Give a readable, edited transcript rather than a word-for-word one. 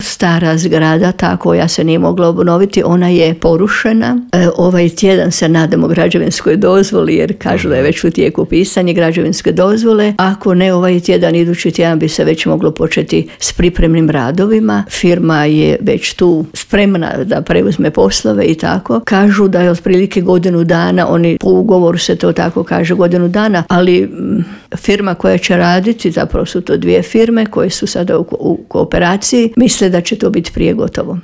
stara zgrada, ta koja se nije mogla obnoviti, ona je porušena. Ovaj tjedan se nadamo građevinskoj dozvoli, jer kažu da je već u tijeku pisanje građevinske dozvole. Ako ne ovaj tjedan, idući tjedan bi se već moglo početi s pripremnim radovima. Firma je već tu spremna da preuzme poslove i tako. Kažu da je otprilike godinu dana, oni po ugovoru se to tako kaže, godinu dana, ali firma koja će raditi, zapravo su to dvije firme koje su sada u kooperaciji, misle da će to biti prije gotovo.